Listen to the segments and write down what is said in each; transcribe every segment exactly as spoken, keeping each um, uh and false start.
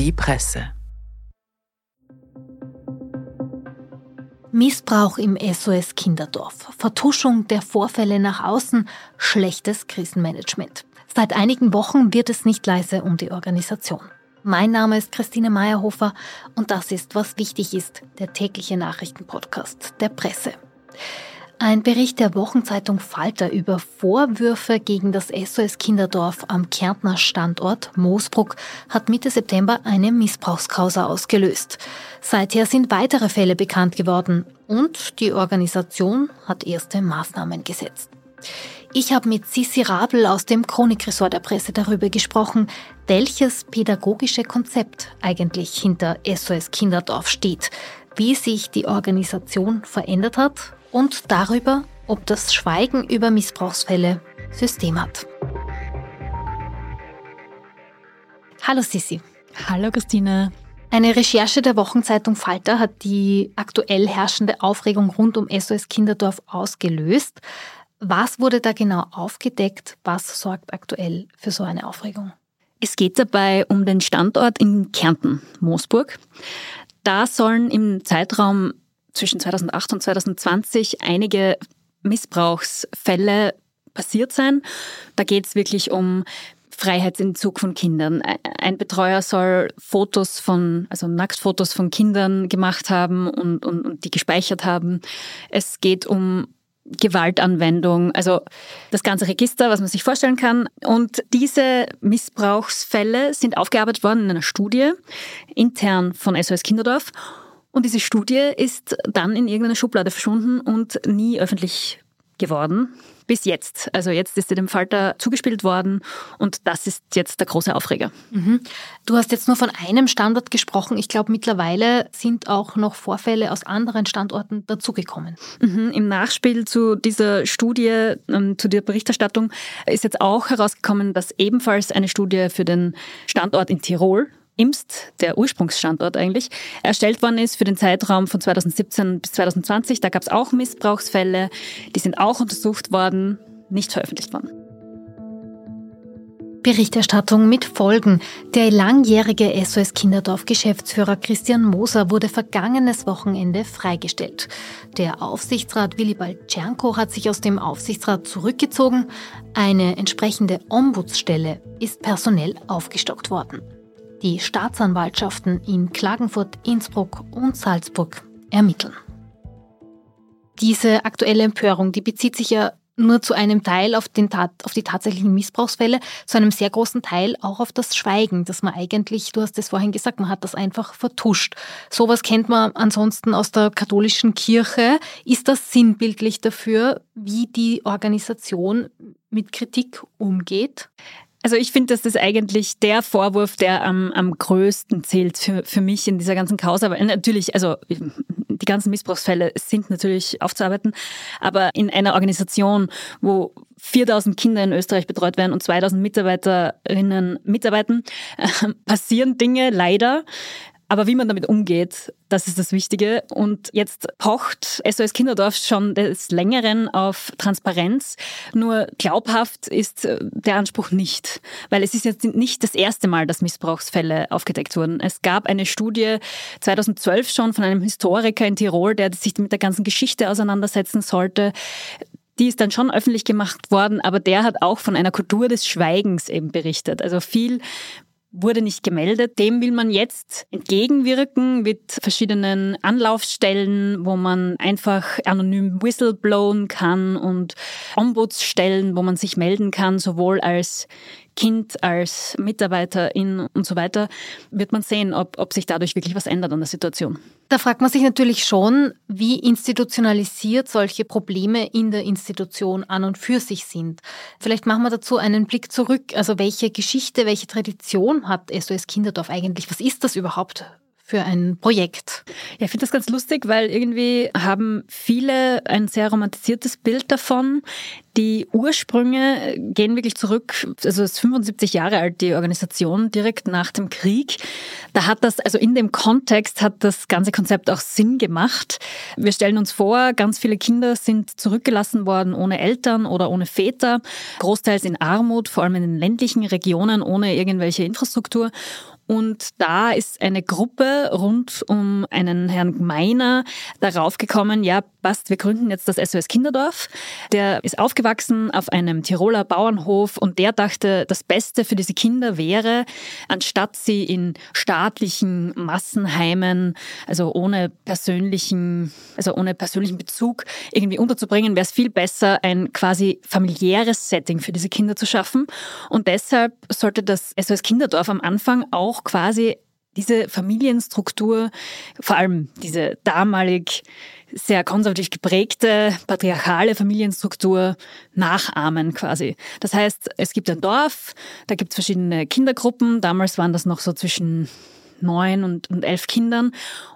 Die Presse. Missbrauch im S O S Kinderdorf, Vertuschung der Vorfälle nach außen, schlechtes Krisenmanagement. Seit einigen Wochen wird es nicht leise um die Organisation. Mein Name ist Christine Meyerhofer und das ist, was wichtig ist, der tägliche Nachrichtenpodcast der Presse. Ein Bericht der Wochenzeitung Falter über Vorwürfe gegen das S O S Kinderdorf am Kärntner Standort Moosbruck hat Mitte September eine Missbrauchskausa ausgelöst. Seither sind weitere Fälle bekannt geworden und die Organisation hat erste Maßnahmen gesetzt. Ich habe mit Sissi Rabl aus dem Chronikressort der Presse darüber gesprochen, welches pädagogische Konzept eigentlich hinter S O S Kinderdorf steht, wie sich die Organisation verändert hat und darüber, ob das Schweigen über Missbrauchsfälle System hat. Hallo Sissi. Hallo Christine. Eine Recherche der Wochenzeitung Falter hat die aktuell herrschende Aufregung rund um S O S Kinderdorf ausgelöst. Was wurde da genau aufgedeckt? Was sorgt aktuell für so eine Aufregung? Es geht dabei um den Standort in Kärnten, Moosburg. Da sollen im Zeitraum zwischen zweitausendacht und zweitausendzwanzig einige Missbrauchsfälle passiert sein. Da geht es wirklich um Freiheitsentzug von Kindern. Ein Betreuer soll Fotos von, also Nacktfotos von Kindern gemacht haben und, und, und die gespeichert haben. Es geht um Gewaltanwendung, also das ganze Register, was man sich vorstellen kann. Und diese Missbrauchsfälle sind aufgearbeitet worden in einer Studie intern von S O S Kinderdorf. Und diese Studie ist dann in irgendeiner Schublade verschwunden und nie öffentlich geworden. Bis jetzt. Also jetzt ist sie dem Falter zugespielt worden und das ist jetzt der große Aufreger. Mhm. Du hast jetzt nur von einem Standort gesprochen. Ich glaube, mittlerweile sind auch noch Vorfälle aus anderen Standorten dazugekommen. Mhm. Im Nachspiel zu dieser Studie, ähm, zu der Berichterstattung, ist jetzt auch herausgekommen, dass ebenfalls eine Studie für den Standort in Tirol, Imst, der Ursprungsstandort eigentlich, erstellt worden ist für den Zeitraum von zweitausendsiebzehn bis zweitausendzwanzig. Da gab es auch Missbrauchsfälle, die sind auch untersucht worden, nicht veröffentlicht worden. Berichterstattung mit Folgen. Der langjährige S O S Kinderdorf-Geschäftsführer Christian Moser wurde vergangenes Wochenende freigestellt. Der Aufsichtsrat Willibald Czernko hat sich aus dem Aufsichtsrat zurückgezogen. Eine entsprechende Ombudsstelle ist personell aufgestockt worden. Die Staatsanwaltschaften in Klagenfurt, Innsbruck und Salzburg ermitteln. Diese aktuelle Empörung, die bezieht sich ja nur zu einem Teil auf, den Tat, auf die tatsächlichen Missbrauchsfälle, zu einem sehr großen Teil auch auf das Schweigen, dass man eigentlich, du hast es vorhin gesagt, man hat das einfach vertuscht. Sowas kennt man ansonsten aus der katholischen Kirche. Ist das sinnbildlich dafür, wie die Organisation mit Kritik umgeht? Also ich finde, dass das eigentlich der Vorwurf, der am, am größten zählt für, für mich in dieser ganzen Causa. Aber natürlich, also die ganzen Missbrauchsfälle sind natürlich aufzuarbeiten, aber in einer Organisation, wo viertausend Kinder in Österreich betreut werden und zweitausend Mitarbeiterinnen mitarbeiten, äh, passieren Dinge leider. Aber wie man damit umgeht, das ist das Wichtige. Und jetzt pocht S O S Kinderdorf schon des Längeren auf Transparenz. Nur glaubhaft ist der Anspruch nicht. Weil es ist jetzt nicht das erste Mal, dass Missbrauchsfälle aufgedeckt wurden. Es gab eine Studie zweitausendzwölf schon von einem Historiker in Tirol, der sich mit der ganzen Geschichte auseinandersetzen sollte. Die ist dann schon öffentlich gemacht worden, aber der hat auch von einer Kultur des Schweigens eben berichtet. Also viel wurde nicht gemeldet. Dem will man jetzt entgegenwirken mit verschiedenen Anlaufstellen, wo man einfach anonym whistleblowen kann und Ombudsstellen, wo man sich melden kann, sowohl als Kind, als Mitarbeiterin und so weiter, wird man sehen, ob, ob sich dadurch wirklich was ändert an der Situation. Da fragt man sich natürlich schon, wie institutionalisiert solche Probleme in der Institution an und für sich sind. Vielleicht machen wir dazu einen Blick zurück. Also welche Geschichte, welche Tradition hat S O S Kinderdorf eigentlich? Was ist das überhaupt für ein Projekt? Ja, ich finde das ganz lustig, weil irgendwie haben viele ein sehr romantisiertes Bild davon. Die Ursprünge gehen wirklich zurück, also es ist fünfundsiebzig Jahre alt, die Organisation, direkt nach dem Krieg. Da hat das, also in dem Kontext hat das ganze Konzept auch Sinn gemacht. Wir stellen uns vor, ganz viele Kinder sind zurückgelassen worden ohne Eltern oder ohne Väter, großteils in Armut, vor allem in den ländlichen Regionen, ohne irgendwelche Infrastruktur. Und da ist eine Gruppe rund um einen Herrn Gmeiner darauf gekommen, ja, passt, wir gründen jetzt das S O S Kinderdorf. Der ist aufgewachsen auf einem Tiroler Bauernhof und der dachte, das Beste für diese Kinder wäre, anstatt sie in staatlichen Massenheimen, also ohne persönlichen, also ohne persönlichen Bezug irgendwie unterzubringen, wäre es viel besser, ein quasi familiäres Setting für diese Kinder zu schaffen. Und deshalb sollte das S O S Kinderdorf am Anfang auch quasi diese Familienstruktur, vor allem diese damalig sehr konservativ geprägte, patriarchale Familienstruktur nachahmen quasi. Das heißt, es gibt ein Dorf, da gibt es verschiedene Kindergruppen, damals waren das noch so zwischen neun und, und elf Kindern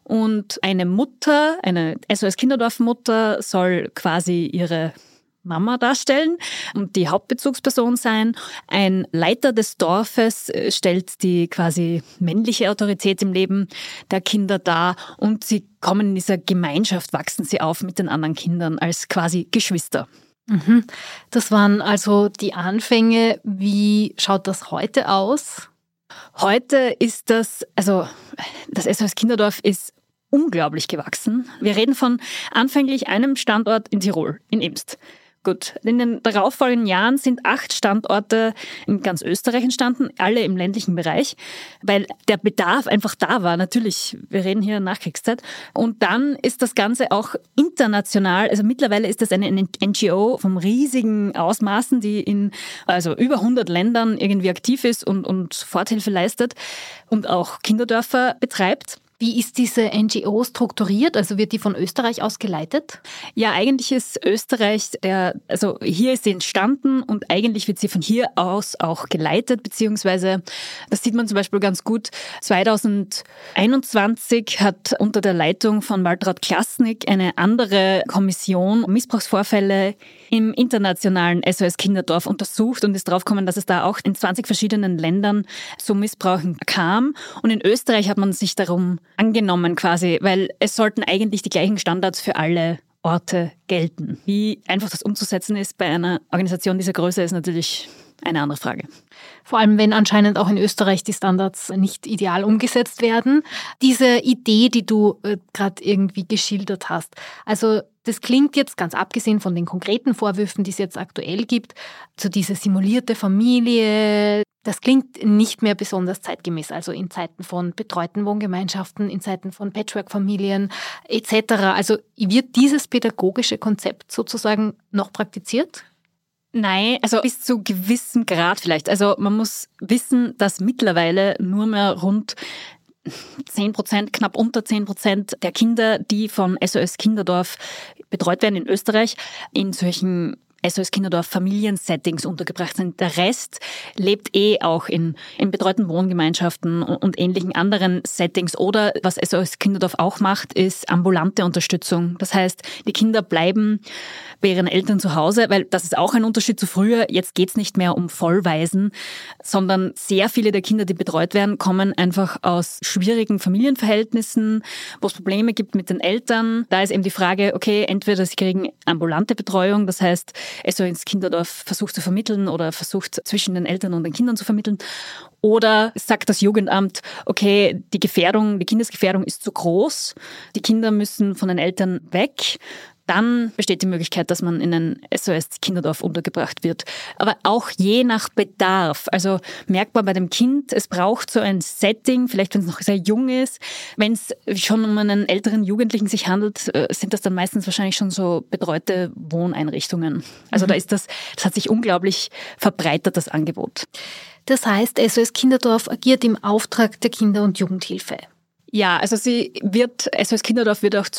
und eine Mutter, eine S O S Kinderdorf-Mutter soll quasi ihre Mama darstellen und die Hauptbezugsperson sein. Ein Leiter des Dorfes stellt die quasi männliche Autorität im Leben der Kinder dar und sie kommen in dieser Gemeinschaft, wachsen sie auf mit den anderen Kindern als quasi Geschwister. Mhm. Das waren also die Anfänge. Wie schaut das heute aus? Heute ist das, also das S O S Kinderdorf ist unglaublich gewachsen. Wir reden von anfänglich einem Standort in Tirol, in Imst. Gut, in den darauffolgenden Jahren sind acht Standorte in ganz Österreich entstanden, alle im ländlichen Bereich, weil der Bedarf einfach da war. Natürlich, wir reden hier Nachkriegszeit. Und dann ist das Ganze auch international, also mittlerweile ist das eine N G O von riesigen Ausmaßen, die in also über hundert Ländern irgendwie aktiv ist und, und Soforthilfe leistet und auch Kinderdörfer betreibt. Wie ist diese N G O strukturiert? Also wird die von Österreich aus geleitet? Ja, eigentlich ist Österreich der, also hier ist sie entstanden und eigentlich wird sie von hier aus auch geleitet, beziehungsweise, das sieht man zum Beispiel ganz gut, zwanzig einundzwanzig hat unter der Leitung von Waltraud Klasnik eine andere Kommission Missbrauchsvorfälle im internationalen S O S Kinderdorf untersucht und ist draufgekommen, dass es da auch in zwanzig verschiedenen Ländern zu Missbrauchen kam. Und in Österreich hat man sich darum angenommen quasi, weil es sollten eigentlich die gleichen Standards für alle Orte gelten. Wie einfach das umzusetzen ist bei einer Organisation dieser Größe, ist natürlich eine andere Frage. Vor allem, wenn anscheinend auch in Österreich die Standards nicht ideal umgesetzt werden. Diese Idee, die du äh, gerade irgendwie geschildert hast, also das klingt jetzt, ganz abgesehen von den konkreten Vorwürfen, die es jetzt aktuell gibt, so diese simulierte Familie, das klingt nicht mehr besonders zeitgemäß, also in Zeiten von betreuten Wohngemeinschaften, in Zeiten von Patchwork-Familien et cetera. Also wird dieses pädagogische Konzept sozusagen noch praktiziert? Nein, also bis zu gewissem Grad vielleicht. Also man muss wissen, dass mittlerweile nur mehr rund zehn Prozent, knapp unter zehn Prozent der Kinder, die von S O S Kinderdorf betreut werden in Österreich, in solchen S O S Kinderdorf Familiensettings untergebracht sind. Der Rest lebt eh auch in, in betreuten Wohngemeinschaften und, und ähnlichen anderen Settings. Oder was S O S Kinderdorf auch macht, ist ambulante Unterstützung. Das heißt, die Kinder bleiben bei ihren Eltern zu Hause, weil das ist auch ein Unterschied zu früher. Jetzt geht's nicht mehr um Vollwaisen, sondern sehr viele der Kinder, die betreut werden, kommen einfach aus schwierigen Familienverhältnissen, wo es Probleme gibt mit den Eltern. Da ist eben die Frage, okay, entweder sie kriegen ambulante Betreuung, das heißt, S O S Kinderdorf versucht zu vermitteln oder versucht zwischen den Eltern und den Kindern zu vermitteln. Oder sagt das Jugendamt, okay, die Gefährdung, die Kindesgefährdung ist zu groß, die Kinder müssen von den Eltern weg. Dann besteht die Möglichkeit, dass man in ein S O S Kinderdorf untergebracht wird. Aber auch je nach Bedarf. Also merkbar bei dem Kind, es braucht so ein Setting, vielleicht wenn es noch sehr jung ist. Wenn es schon um einen älteren Jugendlichen sich handelt, sind das dann meistens wahrscheinlich schon so betreute Wohneinrichtungen. Also mhm. da ist das, das hat sich unglaublich verbreitert, das Angebot. Das heißt, S O S Kinderdorf agiert im Auftrag der Kinder- und Jugendhilfe. Ja, also sie wird, S O S Kinderdorf wird auch zu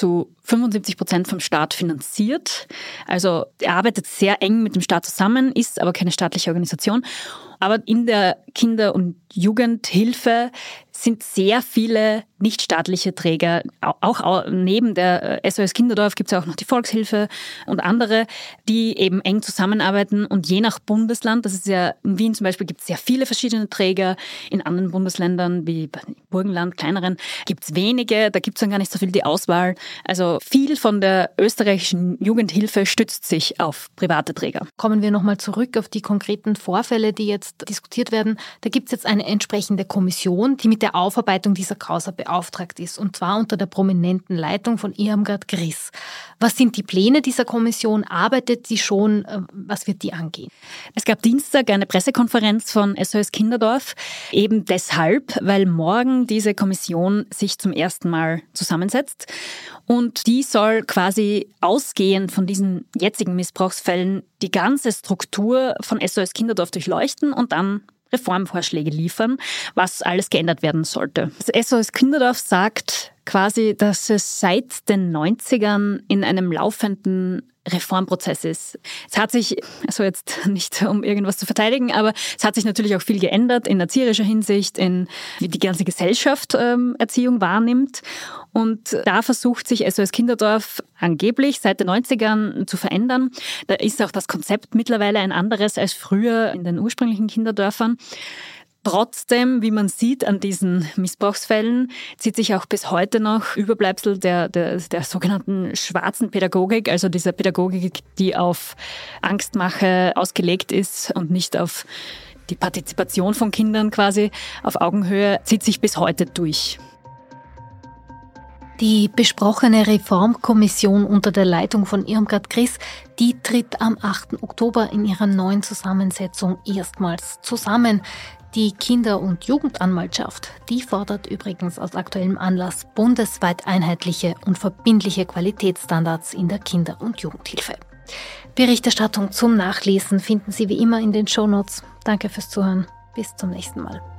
fünfundsiebzig Prozent vom Staat finanziert. Also er arbeitet sehr eng mit dem Staat zusammen, ist aber keine staatliche Organisation. Aber in der Kinder- und Jugendhilfe sind sehr viele nichtstaatliche Träger. Auch neben der S O S Kinderdorf gibt es auch noch die Volkshilfe und andere, die eben eng zusammenarbeiten. Und je nach Bundesland, das ist ja in Wien zum Beispiel, gibt es sehr viele verschiedene Träger. In anderen Bundesländern wie Burgenland, kleineren, gibt es wenige. Da gibt es dann gar nicht so viel die Auswahl. Also viel von der österreichischen Jugendhilfe stützt sich auf private Träger. Kommen wir nochmal zurück auf die konkreten Vorfälle, die jetzt diskutiert werden. Da gibt es jetzt eine entsprechende Kommission, die mit der Aufarbeitung dieser Causa beauftragt ist, und zwar unter der prominenten Leitung von Irmgard Gries. Was sind die Pläne dieser Kommission? Arbeitet die schon? Was wird die angehen? Es gab Dienstag eine Pressekonferenz von S O S Kinderdorf, eben deshalb, weil morgen diese Kommission sich zum ersten Mal zusammensetzt. Und die soll quasi ausgehend von diesen jetzigen Missbrauchsfällen die ganze Struktur von S O S Kinderdorf durchleuchten und dann Reformvorschläge liefern, was alles geändert werden sollte. Das S O S Kinderdorf sagt quasi, dass es seit den neunzigern in einem laufenden Reformprozess ist. Es hat sich, also jetzt nicht um irgendwas zu verteidigen, aber es hat sich natürlich auch viel geändert in erzieherischer Hinsicht, in wie die ganze Gesellschaft ähm, Erziehung wahrnimmt. Und da versucht sich S O S Kinderdorf angeblich seit den neunzigern zu verändern. Da ist auch das Konzept mittlerweile ein anderes als früher in den ursprünglichen Kinderdörfern. Trotzdem, wie man sieht an diesen Missbrauchsfällen, zieht sich auch bis heute noch Überbleibsel der, der, der sogenannten schwarzen Pädagogik, also dieser Pädagogik, die auf Angstmache ausgelegt ist und nicht auf die Partizipation von Kindern quasi auf Augenhöhe, zieht sich bis heute durch. Die besprochene Reformkommission unter der Leitung von Irmgard Gries, die tritt am achten Oktober in ihrer neuen Zusammensetzung erstmals zusammen. Die Kinder- und Jugendanwaltschaft, die fordert übrigens aus aktuellem Anlass bundesweit einheitliche und verbindliche Qualitätsstandards in der Kinder- und Jugendhilfe. Berichterstattung zum Nachlesen finden Sie wie immer in den Shownotes. Danke fürs Zuhören. Bis zum nächsten Mal.